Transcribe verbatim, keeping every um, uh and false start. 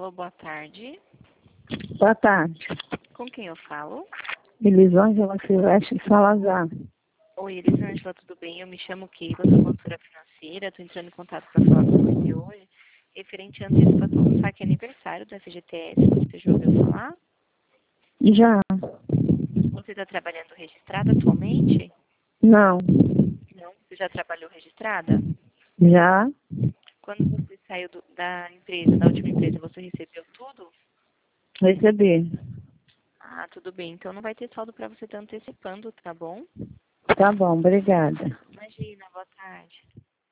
Alô, boa tarde. Boa tarde. Com quem eu falo? Elisângela Silvestre Salazar. Oi, Elisângela, tudo bem? Eu me chamo Keila, sou consultora financeira. Estou entrando em contato para falar com você hoje, referente à antecipação do saque aniversário do F G T S. Você já ouviu falar? Já? Você está trabalhando registrada atualmente? Não. Não. Você já trabalhou registrada? Já? Quando você saiu do- da empresa, da última empresa, você recebeu tudo? Recebi. Ah, tudo bem. Então não vai ter saldo para você estar antecipando, tá bom? Tá bom, obrigada. Imagina, boa tarde.